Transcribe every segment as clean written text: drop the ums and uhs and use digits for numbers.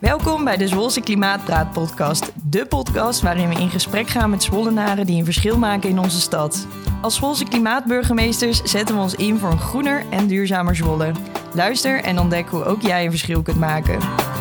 Welkom bij de Zwolse Klimaatpraat podcast. De podcast waarin we in gesprek gaan met Zwollenaren die een verschil maken in onze stad. Als Zwolse klimaatburgemeesters zetten we ons in voor een groener en duurzamer Zwolle. Luister en ontdek hoe ook jij een verschil kunt maken.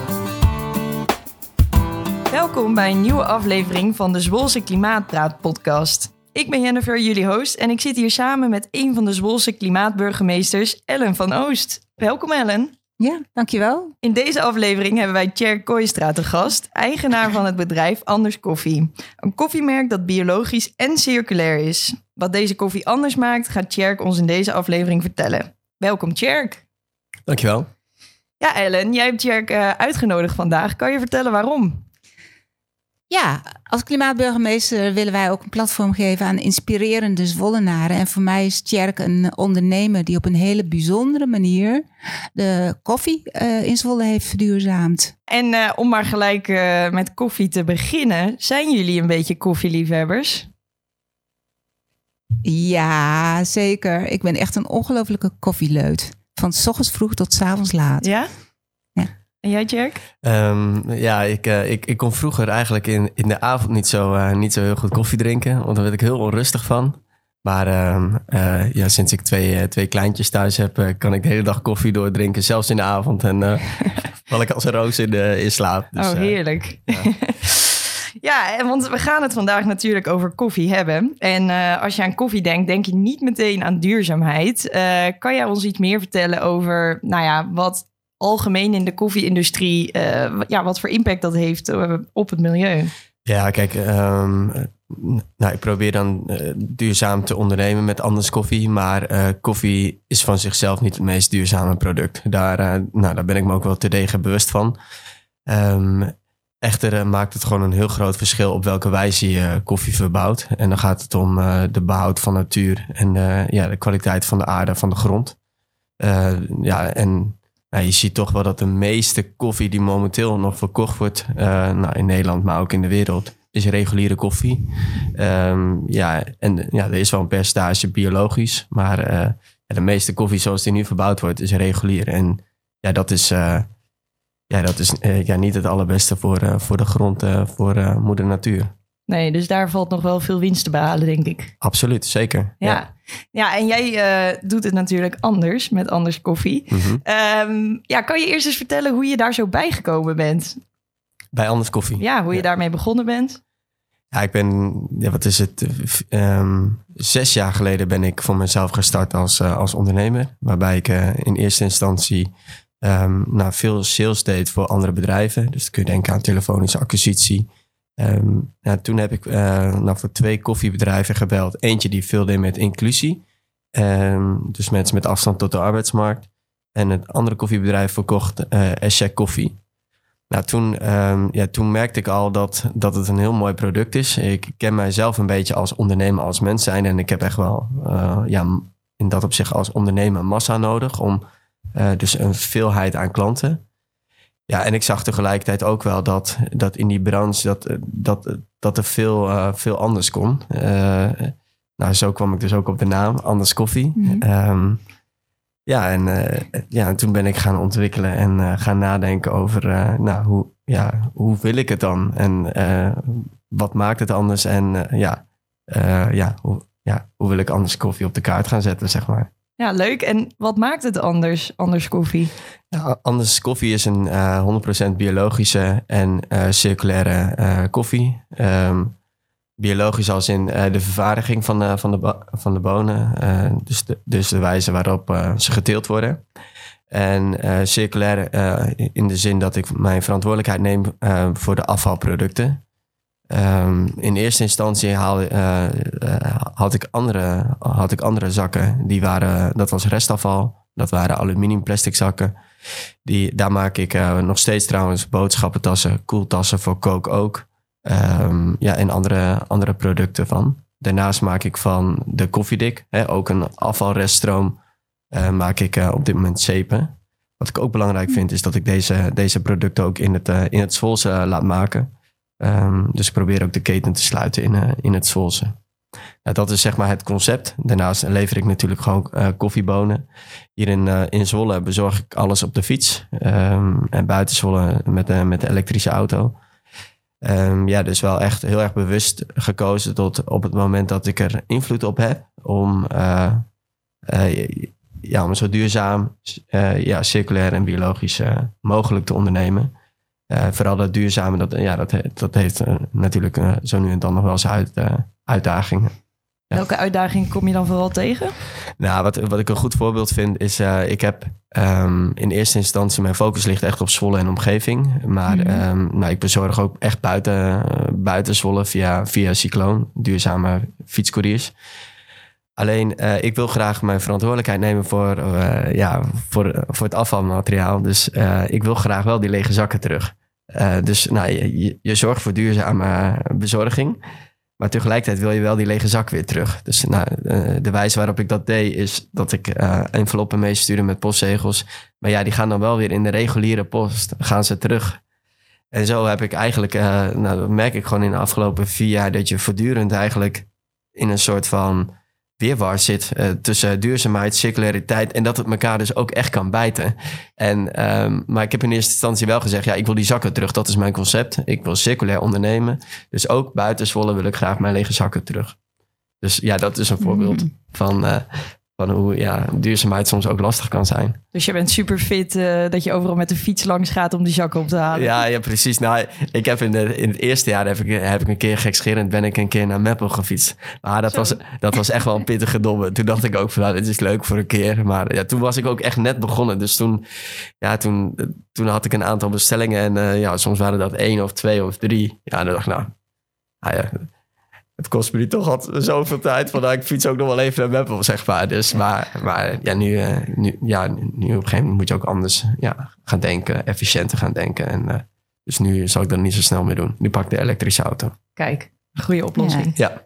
Welkom bij een nieuwe aflevering van de Zwolse Klimaatpraat podcast. Ik ben Jennifer, jullie host, en ik zit hier samen met een van de Zwolse klimaatburgemeesters, Ellen van Oost. Welkom Ellen. Ja, dankjewel. In deze aflevering hebben wij Tjerk Kooistra te gast, eigenaar van het bedrijf Anders Koffie. Een koffiemerk dat biologisch en circulair is. Wat deze koffie anders maakt, gaat Tjerk ons in deze aflevering vertellen. Welkom Tjerk. Dankjewel. Ja Ellen, jij hebt Tjerk uitgenodigd vandaag. Kan je vertellen waarom? Ja, als klimaatburgemeester willen wij ook een platform geven aan inspirerende Zwollenaren. En voor mij is Tjerk een ondernemer die op een hele bijzondere manier de koffie in Zwolle heeft verduurzaamd. En om maar gelijk met koffie te beginnen, zijn jullie een beetje koffieliefhebbers? Ja, zeker. Ik ben echt een ongelofelijke koffieleut. Van 's ochtends vroeg tot 's avonds laat. Ja? En jij, Tjerk? Ik kon vroeger eigenlijk in de avond niet zo heel goed koffie drinken. Want daar werd ik heel onrustig van. Maar sinds ik twee kleintjes thuis heb, kan ik de hele dag koffie doordrinken. Zelfs in de avond. En val ik als een roos in slaap. Dus, heerlijk. Ja. Ja, want we gaan het vandaag natuurlijk over koffie hebben. En als je aan koffie denkt, denk je niet meteen aan duurzaamheid. Kan jij ons iets meer vertellen over wat algemeen in de koffie-industrie, wat voor impact dat heeft op het milieu? Ja, kijk, ik probeer dan duurzaam te ondernemen met Anders Koffie. Maar koffie is van zichzelf niet het meest duurzame product. Daar ben ik me ook wel terdege bewust van. Echter maakt het gewoon een heel groot verschil op welke wijze je koffie verbouwt. En dan gaat het om de behoud van natuur en de kwaliteit van de aarde, van de grond. Je ziet toch wel dat de meeste koffie die momenteel nog verkocht wordt, in Nederland, maar ook in de wereld, is reguliere koffie. Er is wel een percentage biologisch, maar de meeste koffie zoals die nu verbouwd wordt, is regulier. En dat is niet het allerbeste voor de grond, voor moeder natuur. Nee, dus daar valt nog wel veel winst te behalen, denk ik. Absoluut, zeker. Ja, en jij doet het natuurlijk anders met Anders Koffie. Mm-hmm. Kan je eerst eens vertellen hoe je daar zo bijgekomen bent? Bij Anders Koffie? Ja, hoe je daarmee begonnen bent? Ja, ik ben, 6 jaar geleden ben ik voor mezelf gestart als ondernemer. Waarbij ik in eerste instantie veel sales deed voor andere bedrijven. Dus dan kun je denken aan telefonische acquisitie. Toen heb ik voor 2 koffiebedrijven gebeld. Eentje die veel deed met inclusie. Dus mensen met afstand tot de arbeidsmarkt. En het andere koffiebedrijf verkocht Eshek Koffie. Toen merkte ik al dat het een heel mooi product is. Ik ken mijzelf een beetje als ondernemer, als mens zijn. En ik heb echt wel in dat opzicht als ondernemer massa nodig. Om dus een veelheid aan klanten. Ja, en ik zag tegelijkertijd ook wel dat in die branche dat er veel anders kon. Zo kwam ik dus ook op de naam, Anders Koffie. Mm-hmm. En toen ben ik gaan ontwikkelen en gaan nadenken over hoe wil ik het dan? En wat maakt het anders? En hoe wil ik Anders Koffie op de kaart gaan zetten, zeg maar. Ja, leuk. En wat maakt het Anders Koffie? Ja, Anders Koffie is een 100% biologische en circulaire koffie. Biologisch als in de vervaardiging van de bonen. Dus de wijze waarop ze geteeld worden. En circulair in de zin dat ik mijn verantwoordelijkheid neem voor de afvalproducten. In eerste instantie had ik andere zakken. Dat was restafval. Dat waren aluminium plastic zakken. Daar maak ik nog steeds trouwens boodschappentassen, koeltassen voor Coke ook. En andere producten van. Daarnaast maak ik van de koffiedik, ook een afvalreststroom, maak ik op dit moment zeepen. Wat ik ook belangrijk vind is dat ik deze producten ook in het Zwolse laat maken. Dus ik probeer ook de keten te sluiten in het Zwolse. Dat is zeg maar het concept. Daarnaast lever ik natuurlijk gewoon koffiebonen. Hier in Zwolle bezorg ik alles op de fiets. En buiten Zwolle met de elektrische auto. Dus wel echt heel erg bewust gekozen tot op het moment dat ik er invloed op heb. Om zo duurzaam, circulair en biologisch mogelijk te ondernemen. Vooral dat duurzame, dat heeft natuurlijk zo nu en dan nog wel eens uitdagingen. Ja. Welke uitdagingen kom je dan vooral tegen? Nou, wat ik een goed voorbeeld vind is... ik heb in eerste instantie... mijn focus ligt echt op Zwolle en omgeving. Maar ik bezorg ook echt buiten Zwolle via Cycloon. Duurzame fietscouriers. Alleen, ik wil graag mijn verantwoordelijkheid nemen voor het afvalmateriaal. Dus ik wil graag wel die lege zakken terug. Dus je zorgt voor duurzame bezorging... Maar tegelijkertijd wil je wel die lege zak weer terug. Dus de wijze waarop ik dat deed... is dat ik enveloppen meestuurde met postzegels. Maar ja, die gaan dan wel weer in de reguliere post. Gaan ze terug. En zo heb ik eigenlijk... dat merk ik gewoon in de afgelopen 4 jaar... dat je voortdurend eigenlijk in een soort van weerwar zit... tussen duurzaamheid, circulariteit... en dat het elkaar dus ook echt kan bijten. Maar ik heb in eerste instantie wel gezegd... ik wil die zakken terug, dat is mijn concept. Ik wil circulair ondernemen. Dus ook buiten Zwolle wil ik graag mijn lege zakken terug. Dus ja, dat is een voorbeeld van hoe duurzaamheid soms ook lastig kan zijn. Dus je bent super fit dat je overal met de fiets langs gaat om die zakken op te halen. Ja, precies. Nou, ik heb in het eerste jaar heb ik een keer gekscherend ben ik een keer naar Meppel gefietst. Maar dat was echt wel een pittige domme. Toen dacht ik ook van dit is leuk voor een keer. Maar toen was ik ook echt net begonnen. Dus toen had ik een aantal bestellingen en soms waren dat 1 of 2 of 3. Ja, dan dacht ik het kost me nu toch al zoveel tijd. Van ik fiets ook nog wel even naar Meppel, zeg maar. Dus, maar nu op een gegeven moment moet je ook anders gaan denken. Efficiënter gaan denken. Dus nu zal ik dat niet zo snel meer doen. Nu pak ik de elektrische auto. Kijk, goede oplossing. Ja.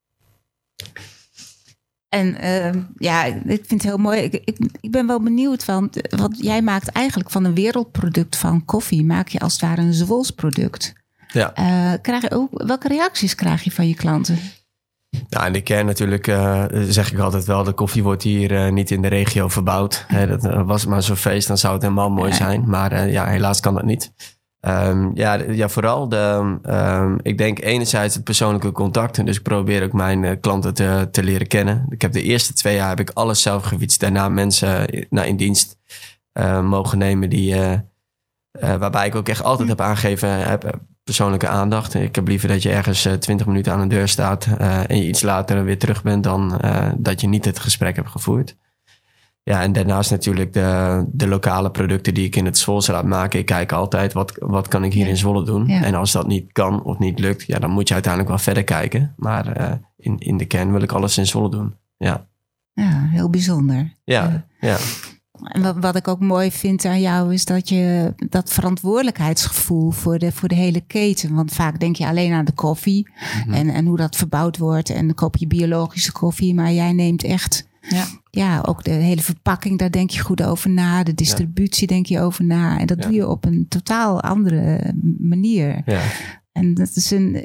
En ik vind het heel mooi. Ik ben wel benieuwd want jij maakt eigenlijk van een wereldproduct van koffie... maak je als het ware een Zwols product... Ja. Welke reacties krijg je van je klanten? Nou, in de kern natuurlijk zeg ik altijd wel... de koffie wordt hier niet in de regio verbouwd. Dat was maar zo'n feest, dan zou het helemaal mooi zijn. Maar helaas kan dat niet. Vooral ik denk enerzijds het persoonlijke contact. Dus ik probeer ook mijn klanten te leren kennen. Ik heb de eerste 2 jaar heb ik alles zelf gefietst. Daarna mensen in dienst mogen nemen die... waarbij ik ook echt altijd heb aangegeven... persoonlijke aandacht. Ik heb liever dat je ergens 20 minuten aan de deur staat... en je iets later weer terug bent... dan dat je niet het gesprek hebt gevoerd. Ja, en daarnaast natuurlijk de lokale producten... die ik in het Zwolse laat maken. Ik kijk altijd, wat kan ik hier in Zwolle doen? Ja. En als dat niet kan of niet lukt... dan moet je uiteindelijk wel verder kijken. Maar in de kern wil ik alles in Zwolle doen. Ja, heel bijzonder. Ja. En wat ik ook mooi vind aan jou is dat je dat verantwoordelijkheidsgevoel voor de hele keten. Want vaak denk je alleen aan de koffie en hoe dat verbouwd wordt. En dan koop je biologische koffie. Maar jij neemt echt ook de hele verpakking, daar denk je goed over na. De distributie denk je over na. En dat doe je op een totaal andere manier. Ja. En dat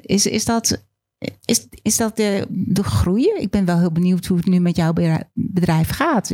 is dat de groei? Ik ben wel heel benieuwd hoe het nu met jouw bedrijf gaat.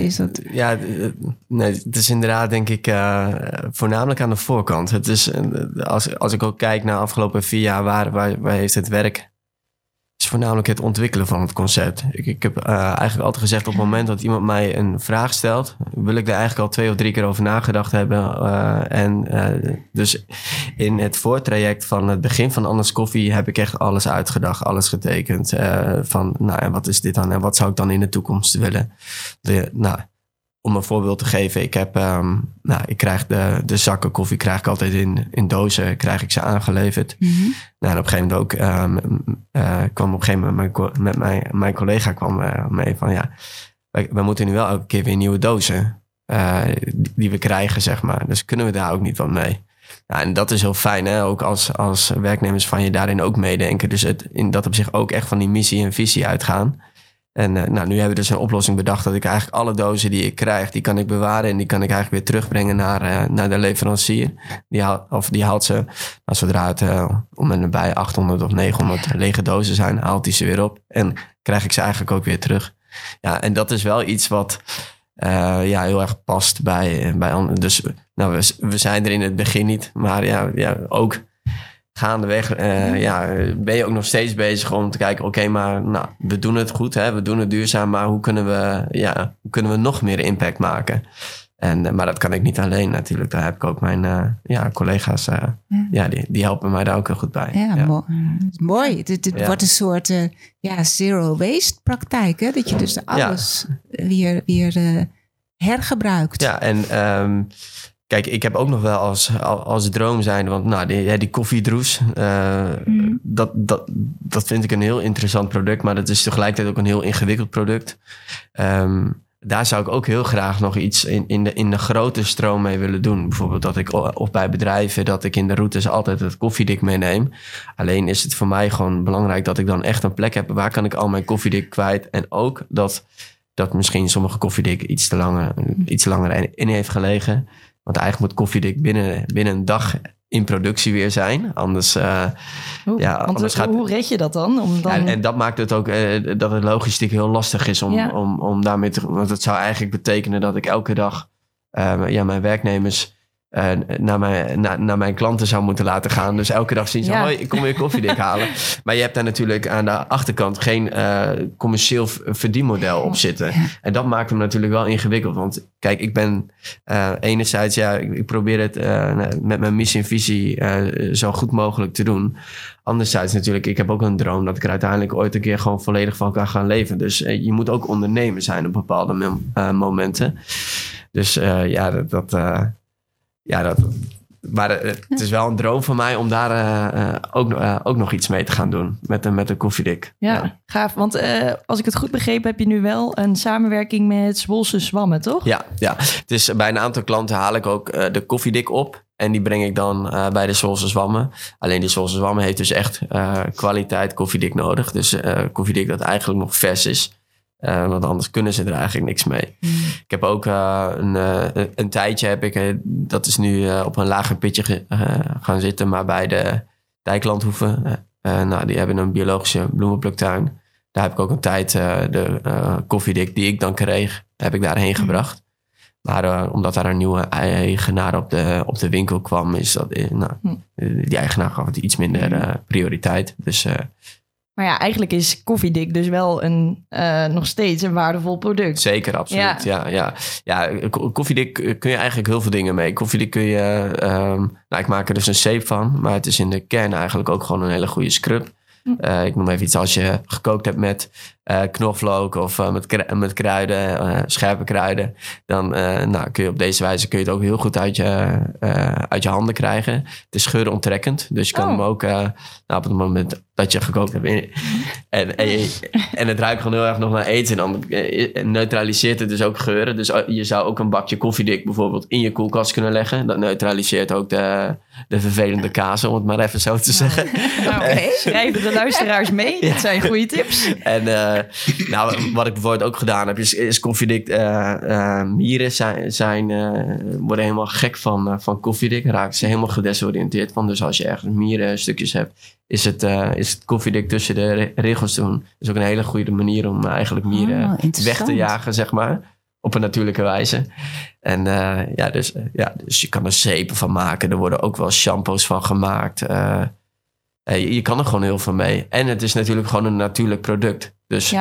Nee, het is inderdaad denk ik voornamelijk aan de voorkant. Het is, als ik ook kijk naar de afgelopen 4 jaar, waar heeft het werk... is voornamelijk het ontwikkelen van het concept. Ik heb eigenlijk altijd gezegd op het moment dat iemand mij een vraag stelt... wil ik daar eigenlijk al 2 of 3 keer over nagedacht hebben. Dus in het voortraject van het begin van Anne's Koffie... heb ik echt alles uitgedacht, alles getekend. Wat is dit dan en wat zou ik dan in de toekomst willen? Om een voorbeeld te geven, ik krijg de zakken koffie krijg ik altijd in dozen, krijg ik ze aangeleverd. Mm-hmm. En op een gegeven moment ook kwam op een gegeven moment mijn collega kwam mee van we moeten nu wel elke keer weer nieuwe dozen die we krijgen, zeg maar. Dus kunnen we daar ook niet wat mee? Ja, en dat is heel fijn, hè? Ook als werknemers van je daarin ook meedenken. Dus in dat opzicht ook echt van die missie en visie uitgaan. En nu hebben we dus een oplossing bedacht dat ik eigenlijk alle dozen die ik krijg, die kan ik bewaren en die kan ik eigenlijk weer terugbrengen naar de leverancier. Die haalt ze, zodra het om en nabij 800 of 900 lege dozen zijn, haalt hij ze weer op en krijg ik ze eigenlijk ook weer terug. Ja, en dat is wel iets wat heel erg past bij anderen. Dus we zijn er in het begin niet, maar ook gaandeweg ben je ook nog steeds bezig om te kijken, oké, maar we doen het goed, hè, we doen het duurzaam, maar hoe kunnen we nog meer impact maken? Maar dat kan ik niet alleen natuurlijk. Daar heb ik ook mijn collega's, die helpen mij daar ook heel goed bij. Ja. Mooi. Het wordt een soort zero waste praktijk, hè? Dat je dus alles weer hergebruikt. Ja, en kijk, ik heb ook nog wel als droom zijn, want die koffiedroes, dat vind ik een heel interessant product, maar dat is tegelijkertijd ook een heel ingewikkeld product. Daar zou ik ook heel graag nog iets in de grote stroom mee willen doen. Bijvoorbeeld dat ik, of bij bedrijven, dat ik in de routes altijd het koffiedik meeneem. Alleen is het voor mij gewoon belangrijk dat ik dan echt een plek heb, waar kan ik al mijn koffiedik kwijt. En ook dat misschien sommige koffiedik iets langer in heeft gelegen. Want eigenlijk moet koffiedik binnen een dag in productie weer zijn. Anders, hoe red je dat dan? En dat maakt het ook dat het logistiek heel lastig is om daarmee te... Want het zou eigenlijk betekenen dat ik elke dag mijn werknemers naar mijn klanten zou moeten laten gaan. Dus elke dag zien ze, hoi, ik kom weer koffiedik halen. Maar je hebt daar natuurlijk aan de achterkant geen commercieel verdienmodel op zitten. En dat maakt hem natuurlijk wel ingewikkeld. Want kijk, ik ben enerzijds, ik probeer het met mijn missie en visie zo goed mogelijk te doen. Anderzijds natuurlijk, ik heb ook een droom dat ik er uiteindelijk ooit een keer gewoon volledig van kan gaan leven. Dus je moet ook ondernemer zijn op bepaalde momenten. Dus maar het is wel een droom van mij om daar ook nog iets mee te gaan doen met de koffiedik. Ja, gaaf. Want als ik het goed begreep, heb je nu wel een samenwerking met Zwolse Zwammen, toch? Ja. Dus bij een aantal klanten haal ik ook de koffiedik op. En die breng ik dan bij de Zwolse Zwammen. Alleen die Zwolse Zwammen heeft dus echt kwaliteit koffiedik nodig. Dus koffiedik dat eigenlijk nog vers is. Want anders kunnen ze er eigenlijk niks mee. Ik heb ook een tijdje, dat is nu op een lager pitje gaan zitten. Maar bij de Dijklandhoeven, die hebben een biologische bloemenpluktuin. Daar heb ik ook een tijd de koffiedik die ik dan kreeg, heb ik daarheen gebracht. Maar omdat daar een nieuwe eigenaar op de winkel kwam, is dat die eigenaar gaf het iets minder prioriteit. Dus... Maar ja, eigenlijk is koffiedik dus wel nog steeds een waardevol product. Zeker, absoluut. Ja, koffiedik kun je eigenlijk heel veel dingen mee. Koffiedik kun je... ik maak er dus een zeep van. Maar het is in de kern eigenlijk ook gewoon een hele goede scrub. Ik noem even iets als je gekookt hebt met knoflook of met kruiden, scherpe kruiden. Dan kun je op deze wijze het ook heel goed uit je handen krijgen. Het is geuronttrekkend. Dus je kan hem ook op het moment dat je gekookt hebt. En het ruikt gewoon heel erg nog naar eten. En dan neutraliseert het dus ook geuren. Dus je zou ook een bakje koffiedik bijvoorbeeld in je koelkast kunnen leggen. Dat neutraliseert ook de vervelende kazen, om het maar even zo te zeggen. Schrijven de luisteraars mee. Dat zijn goede tips. En wat ik bijvoorbeeld ook gedaan heb, is koffiedik. Mieren worden helemaal gek van koffiedik. Raken ze helemaal gedesoriënteerd van. Dus als je ergens mierenstukjes hebt, is het koffiedik tussen de regels doen. Dat is ook een hele goede manier om eigenlijk mieren weg te jagen, zeg maar. Op een natuurlijke wijze. En dus je kan er zeepen van maken. Er worden ook wel shampoos van gemaakt. Je kan er gewoon heel veel mee. En het is natuurlijk gewoon een natuurlijk product. Dus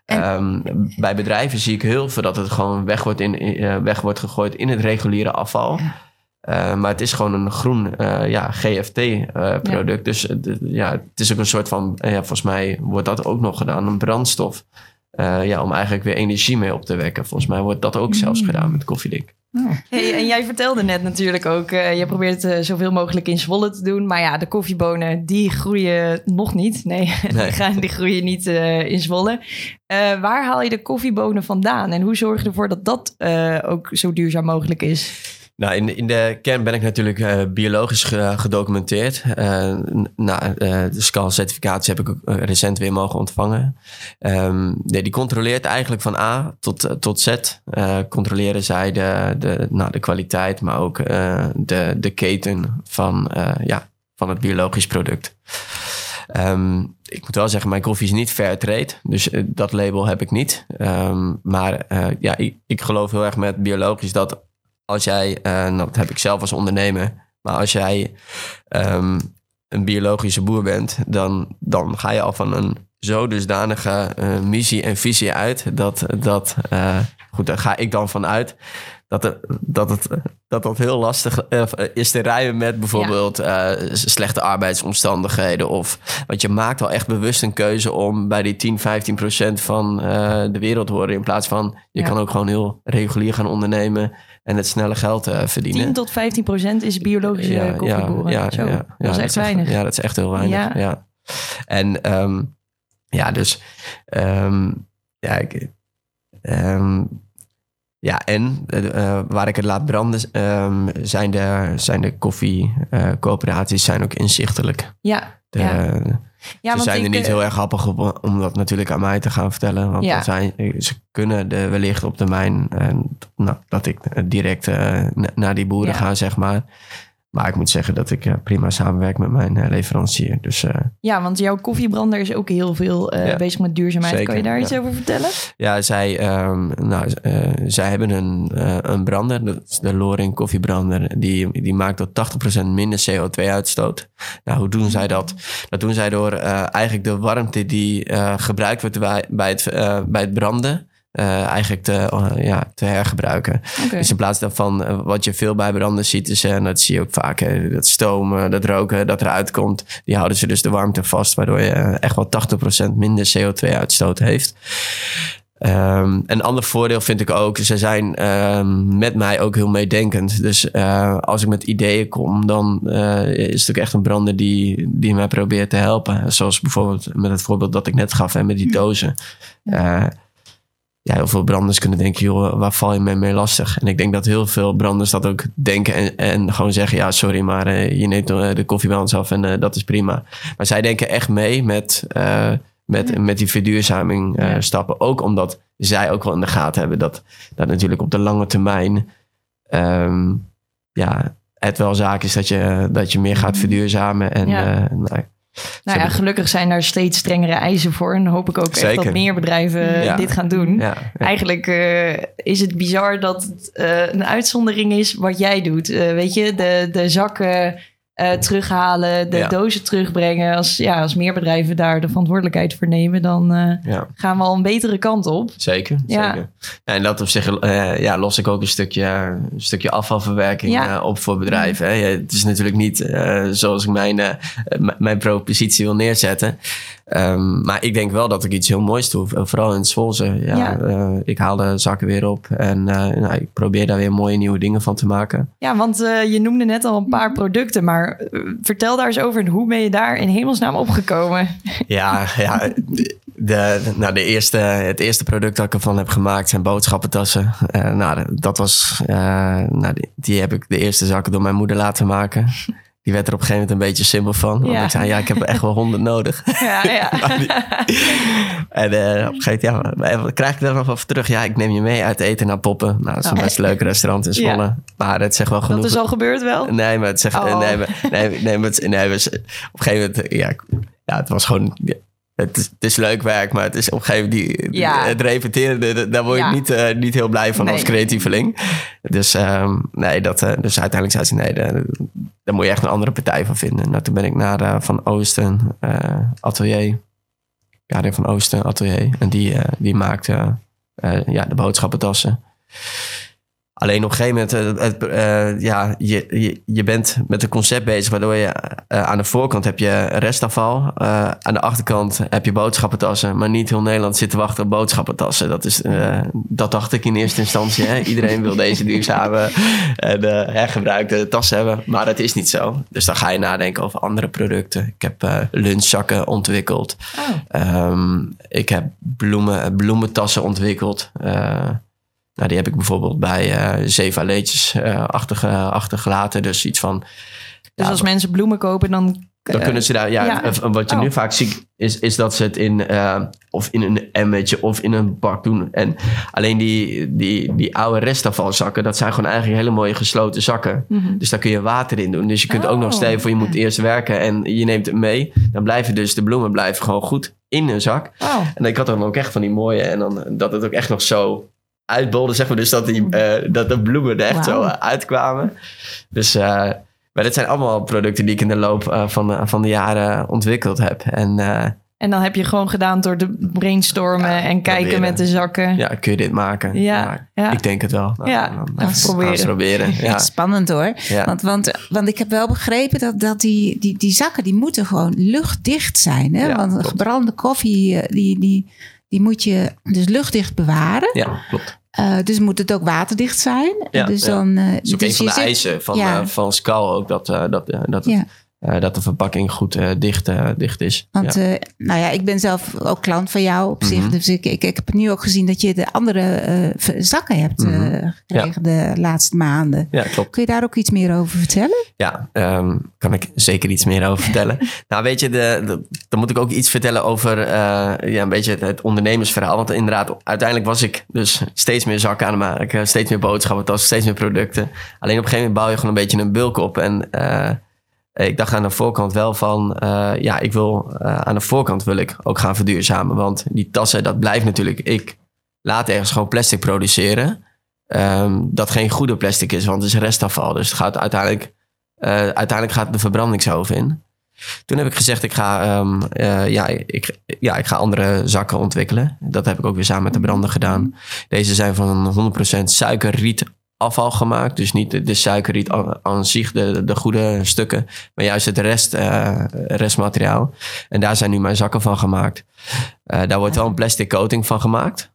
bij bedrijven zie ik heel veel dat het gewoon weg wordt gegooid in het reguliere afval. Maar het is gewoon een groen GFT-product. Dus het is ook een soort van... volgens mij wordt dat ook nog gedaan. Een brandstof. Om eigenlijk weer energie mee op te wekken. Volgens mij wordt dat ook zelfs gedaan met koffiedik. Hey, en jij vertelde net natuurlijk ook... je probeert het zoveel mogelijk in Zwolle te doen. Maar ja, de koffiebonen, die groeien nog niet. Nee. Die groeien niet in Zwolle. Waar haal je de koffiebonen vandaan? En hoe zorg je ervoor dat ook zo duurzaam mogelijk is? Nou, in de kern ben ik natuurlijk biologisch gedocumenteerd. De SCAL-certificatie heb ik ook recent weer mogen ontvangen. Die controleert eigenlijk van A tot Z. Controleren zij de kwaliteit, maar ook de keten van het biologisch product. Ik moet wel zeggen, mijn koffie is niet fair trade. Dus dat label heb ik niet. Ik geloof heel erg met biologisch dat als jij, dat heb ik zelf als ondernemer, maar als jij een biologische boer bent, dan ga je al van een zo dusdanige missie en visie uit. Daar ga ik dan van uit. Dat heel lastig is te rijmen met bijvoorbeeld slechte arbeidsomstandigheden. Want je maakt al echt bewust een keuze om bij die 10-15% van de wereld te horen. In plaats van, je kan ook gewoon heel regulier gaan ondernemen en het snelle geld verdienen. 10-15% is biologische koffieboeren. Dat is echt weinig. Ja, dat is echt heel weinig. Ja. En waar ik het laat branden zijn de koffiecoöperaties zijn ook inzichtelijk. Ze zijn er niet heel erg happig op om dat natuurlijk aan mij te gaan vertellen. Want ze kunnen wellicht op termijn dat ik direct naar die boeren ga, zeg maar. Maar ik moet zeggen dat ik prima samenwerk met mijn leverancier. Dus, want jouw koffiebrander is ook heel veel bezig met duurzaamheid. Zeker, kan je daar iets over vertellen? Ja, zij hebben een brander. Dat is de Loring koffiebrander. Die maakt tot 80% minder CO2-uitstoot. Nou, hoe doen zij dat? Dat doen zij door eigenlijk de warmte die gebruikt wordt bij het branden, eigenlijk te hergebruiken. Okay. Dus in plaats daarvan wat je veel bij branden ziet is, en dat zie je ook vaak, dat stomen, dat roken dat eruit komt, die houden ze dus de warmte vast, waardoor je echt wel 80% minder CO2-uitstoot heeft. Een ander voordeel vind ik ook, ze zijn met mij ook heel meedenkend. Dus als ik met ideeën kom, dan is het ook echt een brander die mij probeert te helpen. Zoals bijvoorbeeld met het voorbeeld dat ik net gaf, met die dozen. Heel veel branders kunnen denken, joh, waar val je mee lastig? En ik denk dat heel veel branders dat ook denken en gewoon zeggen, ja, sorry, maar je neemt de koffie bij ons af en dat is prima. Maar zij denken echt mee met die verduurzaming stappen. Ook omdat zij ook wel in de gaten hebben dat natuurlijk op de lange termijn het wel zaak is dat je meer gaat verduurzamen. En gelukkig zijn daar steeds strengere eisen voor. En dan hoop ik ook echt dat meer bedrijven dit gaan doen. Ja. Eigenlijk is het bizar dat het een uitzondering is wat jij doet. Weet je, de zakken terughalen, de dozen terugbrengen. Als meer bedrijven daar de verantwoordelijkheid voor nemen, dan gaan we al een betere kant op. Zeker. En dat op zich los ik ook een stukje afvalverwerking op voor bedrijven. Hè. Het is natuurlijk niet zoals ik mijn propositie wil neerzetten. Maar ik denk wel dat ik iets heel moois doe. Vooral in het Zwolse. Ik haal de zakken weer op. En ik probeer daar weer mooie nieuwe dingen van te maken. Ja, want je noemde net al een paar producten. Maar vertel daar eens over. Hoe ben je daar in hemelsnaam opgekomen? Het eerste product dat ik ervan heb gemaakt zijn boodschappentassen. Dat was... die heb ik de eerste zakken door mijn moeder laten maken. Die werd er op een gegeven moment een beetje simpel van. Want ik zei, ik heb er echt wel 100 nodig. En op een gegeven moment, krijg ik daar nog wel voor terug? Ja, ik neem je mee uit eten naar Poppen. Nou, dat is een best leuk restaurant in Zwolle. Ja. Maar het zegt wel genoeg. Dat is al gebeurd wel? Nee, maar het zegt... op een gegeven moment... het was gewoon... Het is leuk werk, maar het is op een gegeven moment het repeteren, daar word je niet heel blij van als creatieveling. Dus, dus uiteindelijk zei ze, daar moet je echt een andere partij van vinden. Nou, toen ben ik naar Van Oosten Atelier. Karin van Oosten Atelier. En die maakte de boodschappentassen. Alleen op een gegeven moment, je bent met een concept bezig, waardoor je aan de voorkant heb je restafval. Aan de achterkant heb je boodschappentassen, maar niet heel Nederland zit te wachten op boodschappentassen. Dat dacht ik in eerste instantie. Hè? Iedereen wil deze duurzame en hergebruikte tassen hebben, maar dat is niet zo. Dus dan ga je nadenken over andere producten. Ik heb lunchzakken ontwikkeld. Ik heb bloementassen ontwikkeld. Nou, die heb ik bijvoorbeeld bij Zeva Leetjes achtergelaten. Dus iets van... Dus als mensen bloemen kopen, dan kunnen ze daar... Wat je nu vaak ziet, is dat ze het in een emmetje of in een bak doen. En alleen die oude restafvalzakken, dat zijn gewoon eigenlijk hele mooie gesloten zakken. Mm-hmm. Dus daar kun je water in doen. Dus je kunt ook nog steeds je moet eerst werken en je neemt het mee. Dan blijven dus de bloemen gewoon goed in een zak. Oh. En ik had dan ook echt van die mooie. En dan dat het ook echt nog zo uitbolde, zeg maar. Dus dat de bloemen er echt zo uitkwamen. Dus... maar dit zijn allemaal producten die ik in de loop van de jaren ontwikkeld heb. En dan heb je gewoon gedaan door te brainstormen en kijken met de zakken. Ja, kun je dit maken? Ja. Ik denk het wel. Proberen. Ja. Spannend hoor. Ja. Want ik heb wel begrepen dat die zakken, die moeten gewoon luchtdicht zijn. Hè? Ja, want gebrande koffie, die moet je dus luchtdicht bewaren. Ja, klopt. Dus moet het ook waterdicht zijn. Ja, dus ja. dan, dat is ook een van de eisen van Skal ook. Dat de verpakking goed dicht is. Want ik ben zelf ook klant van jou op zich. Mm-hmm. Dus ik heb nu ook gezien dat je de andere zakken hebt gekregen de laatste maanden. Ja, klopt. Kun je daar ook iets meer over vertellen? Ja, kan ik zeker iets meer over vertellen. Nou, weet je, dan moet ik ook iets vertellen over een beetje het ondernemersverhaal. Want inderdaad, uiteindelijk was ik dus steeds meer zakken aan het maken. Steeds meer boodschappen, steeds meer producten. Alleen op een gegeven moment bouw je gewoon een beetje een bulk op. En... ik dacht aan de voorkant wel van... aan de voorkant wil ik ook gaan verduurzamen. Want die tassen, dat blijft natuurlijk... Ik laat ergens gewoon plastic produceren. Dat geen goede plastic is, want het is restafval. Dus het gaat uiteindelijk gaat de verbrandingsoven in. Toen heb ik gezegd, ik ga andere zakken ontwikkelen. Dat heb ik ook weer samen met de brander gedaan. Deze zijn van 100% suikerriet afval gemaakt. Dus niet de suikerriet aan zich, de goede stukken, maar juist het restmateriaal. En daar zijn nu mijn zakken van gemaakt. Daar wordt wel een plastic coating van gemaakt.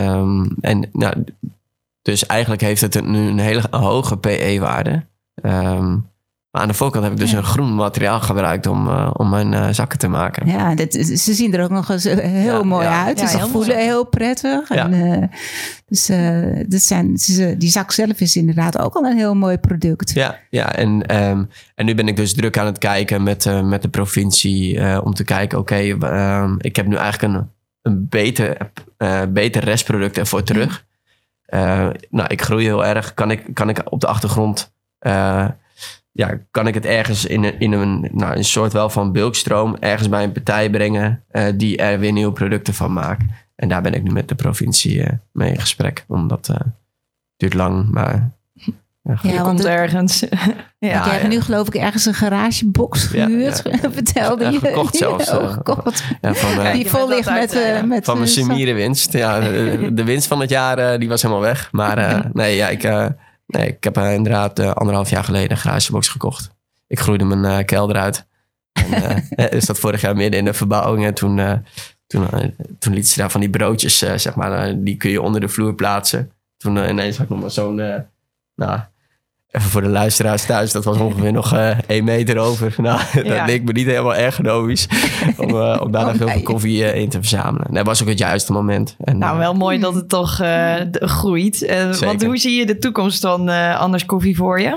Dus eigenlijk heeft het nu een hele hoge PE-waarde. Maar aan de voorkant heb ik dus een groen materiaal gebruikt om mijn zakken te maken. Ja, ze zien er ook nog eens heel mooi uit. Ja, ze voelen heel prettig. Ja. En, die zak zelf is inderdaad ook al een heel mooi product. Ja, en nu ben ik dus druk aan het kijken met de provincie om te kijken, ik heb nu eigenlijk een beter restproduct ervoor terug. Ik groei heel erg. Kan ik op de achtergrond... kan ik het ergens in een soort wel van bulkstroom ergens bij een partij brengen die er weer nieuwe producten van maakt. En daar ben ik nu met de provincie mee in gesprek. Omdat duurt lang, maar... je komt ergens. Jij hebt nu geloof ik ergens een garagebox gehuurd, vertelde je. Gekocht zelfs. Gekocht. Die vol ligt met van mijn sumiere winst. Ja, de winst van het jaar die was helemaal weg. Maar ik heb inderdaad 1,5 jaar geleden een garagebox gekocht. Ik groeide mijn kelder uit. En is dat vorig jaar midden in de verbouwing. En toen liet ze daar van die broodjes, die kun je onder de vloer plaatsen. Toen ineens had ik nog maar zo'n... even voor de luisteraars thuis, dat was ongeveer nog 1 meter over. Nou, dat leek me niet helemaal ergonomisch om daar nog heel veel koffie in te verzamelen. Dat was ook het juiste moment. En, wel mooi dat het toch groeit. Want hoe zie je de toekomst van Anders Koffie voor je?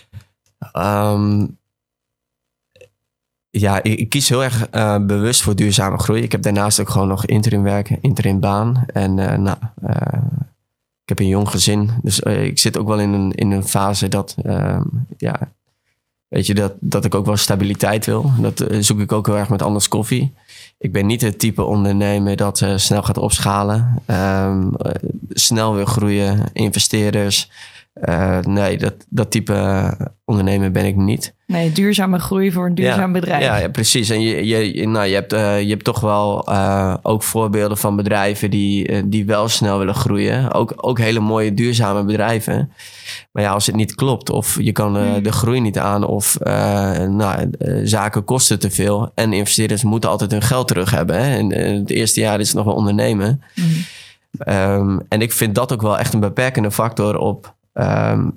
Ik kies heel erg bewust voor duurzame groei. Ik heb daarnaast ook gewoon nog interim baan. En ik heb een jong gezin, dus ik zit ook wel in een fase dat, dat ik ook wel stabiliteit wil. Dat zoek ik ook heel erg met Anders Koffie. Ik ben niet het type ondernemer dat snel gaat opschalen, snel wil groeien, investeerders. Dat type ondernemer ben ik niet. Nee, duurzame groei voor een duurzaam bedrijf. Ja, precies. En je hebt toch wel ook voorbeelden van bedrijven die wel snel willen groeien. Ook hele mooie duurzame bedrijven. Maar als het niet klopt of je kan de groei niet aan of zaken kosten te veel. En investeerders moeten altijd hun geld terug hebben. Hè? En het eerste jaar is het nog wel ondernemen. En ik vind dat ook wel echt een beperkende factor op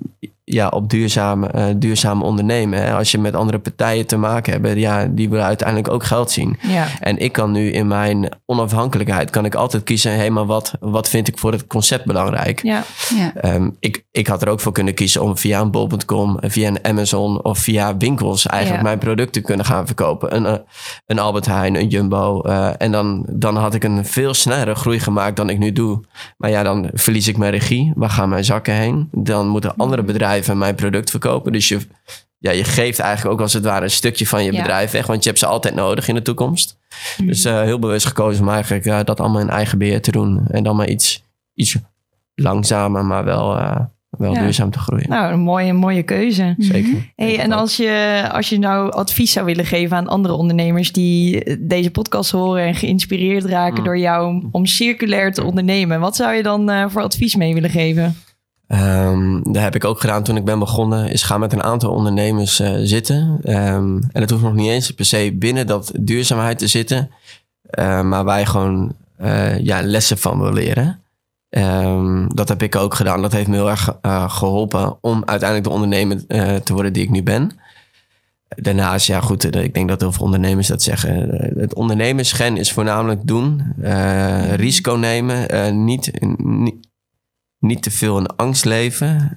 op duurzaam ondernemen. Hè. Als je met andere partijen te maken hebt, die willen uiteindelijk ook geld zien. Ja. En ik kan nu in mijn onafhankelijkheid kan ik altijd kiezen, maar wat vind ik voor het concept belangrijk? Ja. Ik had er ook voor kunnen kiezen om via een bol.com, via een Amazon of via winkels eigenlijk mijn producten kunnen gaan verkopen. Een Albert Heijn, een Jumbo. En dan had ik een veel snellere groei gemaakt dan ik nu doe. Maar dan verlies ik mijn regie. Waar gaan mijn zakken heen? Dan moeten andere bedrijven mijn product verkopen. Dus je geeft eigenlijk ook als het ware een stukje van je bedrijf weg. Want je hebt ze altijd nodig in de toekomst. Dus heel bewust gekozen om eigenlijk dat allemaal in eigen beheer te doen. En dan maar iets langzamer, maar wel duurzaam te groeien. Nou, een mooie keuze. Zeker. Hey, en als je nou advies zou willen geven aan andere ondernemers die deze podcast horen en geïnspireerd raken door jou om circulair te ondernemen, wat zou je dan voor advies mee willen geven? Dat heb ik ook gedaan toen ik ben begonnen, is gaan met een aantal ondernemers zitten. En het hoeft nog niet eens per se binnen dat duurzaamheid te zitten, maar waar je gewoon lessen van wil leren. Dat heb ik ook gedaan. Dat heeft me heel erg geholpen om uiteindelijk de ondernemer te worden die ik nu ben. Daarnaast, ik denk dat heel veel ondernemers dat zeggen. Het ondernemersgen is voornamelijk doen, risico nemen, niet te veel in angst leven.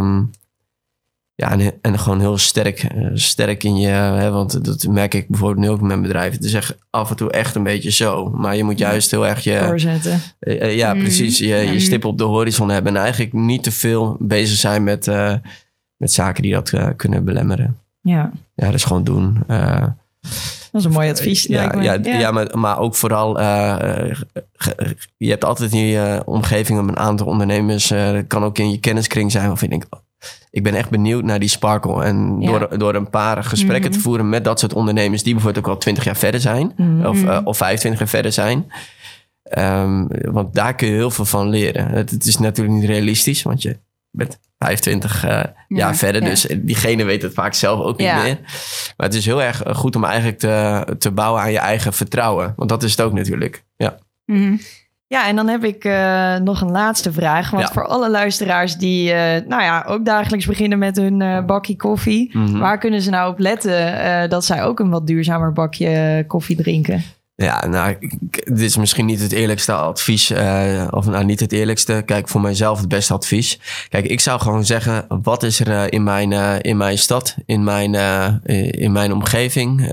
En gewoon heel sterk in je... want dat merk ik bijvoorbeeld nu ook in mijn bedrijf. Het is echt af en toe echt een beetje zo. Maar je moet juist heel erg je... doorzetten. Precies. Je stip op de horizon hebben. En eigenlijk niet te veel bezig zijn met zaken die dat kunnen belemmeren. Ja. Ja, dus gewoon doen. Dat is een mooi advies. Maar ook vooral... je hebt altijd in je omgeving een aantal ondernemers. Dat kan ook in je kenniskring zijn. Of je denkt... Ik ben echt benieuwd naar die sparkle. En door een paar gesprekken te voeren met dat soort ondernemers... die bijvoorbeeld ook al 20 jaar verder zijn. Of 25 jaar verder zijn. Want daar kun je heel veel van leren. Het is natuurlijk niet realistisch. Want je bent 25 jaar verder. Ja. Dus diegene weet het vaak zelf ook niet meer. Maar het is heel erg goed om eigenlijk te bouwen aan je eigen vertrouwen. Want dat is het ook natuurlijk. Ja. Mm-hmm. Ja, en dan heb ik nog een laatste vraag. Want voor alle luisteraars die ook dagelijks beginnen met hun bakje koffie. Mm-hmm. Waar kunnen ze nou op letten dat zij ook een wat duurzamer bakje koffie drinken? Ja, dit is misschien niet het eerlijkste advies. Niet het eerlijkste. Kijk, voor mijzelf het beste advies. Kijk, ik zou gewoon zeggen, wat is er in mijn stad, in mijn omgeving?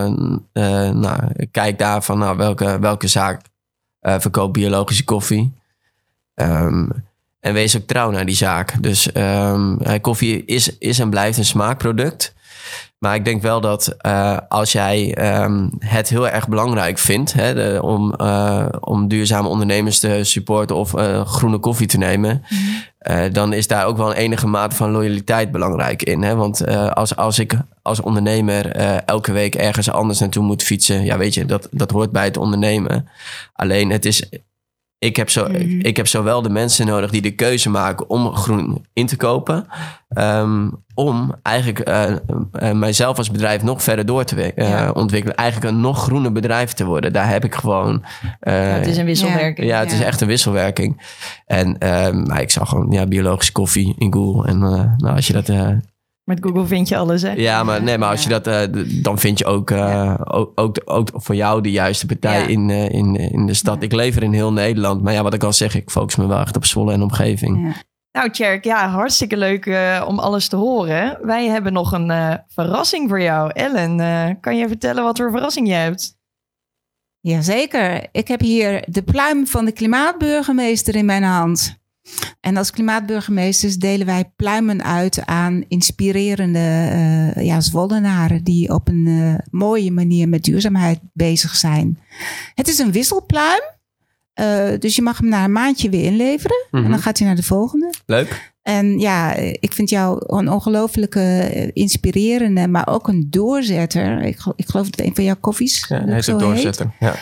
Kijk daarvan, welke zaak verkoopt biologische koffie. En wees ook trouw naar die zaak. Dus koffie is en blijft een smaakproduct. Maar ik denk wel dat als jij het heel erg belangrijk vindt... om duurzame ondernemers te supporten of groene koffie te nemen... dan is daar ook wel een enige mate van loyaliteit belangrijk in. Hè? Want als ik als ondernemer elke week ergens anders naartoe moet fietsen... ja, weet je, dat hoort bij het ondernemen. Alleen het is... Ik heb zowel de mensen nodig die de keuze maken om groen in te kopen... om eigenlijk mijzelf als bedrijf nog verder door te ontwikkelen. Eigenlijk een nog groener bedrijf te worden. Daar heb ik gewoon... het is een wisselwerking. Ja, het is echt een wisselwerking. En ik zag gewoon biologische koffie in Google. En als je dat... Met Google vind je alles, hè? Ja, maar als je dat... dan vind je ook voor jou de juiste partij in de stad. Ik lever in heel Nederland. Maar wat ik al zeg, ik focus me wel echt op Zwolle en omgeving. Ja. Nou, Tjerk, hartstikke leuk om alles te horen. Wij hebben nog een verrassing voor jou. Ellen, kan je vertellen wat voor verrassing je hebt? Jazeker. Ik heb hier de pluim van de klimaatburgemeester in mijn hand. En als klimaatburgemeesters delen wij pluimen uit aan inspirerende Zwollenaren die op een mooie manier met duurzaamheid bezig zijn. Het is een wisselpluim, dus je mag hem na een maandje weer inleveren. Mm-hmm. En dan gaat hij naar de volgende. Leuk. En ik vind jou een ongelofelijke inspirerende, maar ook een doorzetter. Ik geloof dat een van jouw koffies hij is een doorzetter, ja.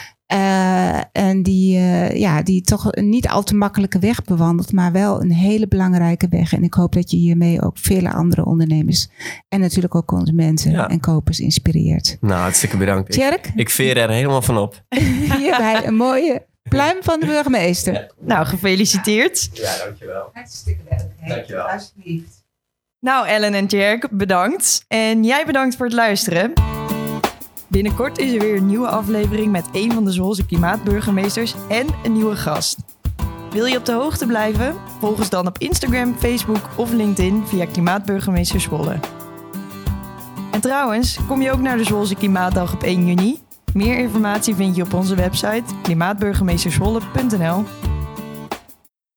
En die toch een niet al te makkelijke weg bewandelt, maar wel een hele belangrijke weg. En ik hoop dat je hiermee ook vele andere ondernemers en natuurlijk ook consumenten en kopers inspireert. Nou, hartstikke bedankt. Tjerk? Ik veer er helemaal van op. Hierbij een mooie pluim van de burgemeester. Nou, gefeliciteerd. Ja, dankjewel. Hartstikke leuk. Dankjewel. Alsjeblieft. Nou, Ellen en Tjerk, bedankt. En jij bedankt voor het luisteren. Binnenkort is er weer een nieuwe aflevering met een van de Zwolse klimaatburgemeesters en een nieuwe gast. Wil je op de hoogte blijven? Volg ons dan op Instagram, Facebook of LinkedIn via Klimaatburgemeester Zwolle. En trouwens, kom je ook naar de Zwolse Klimaatdag op 1 juni? Meer informatie vind je op onze website klimaatburgemeesterzwolle.nl.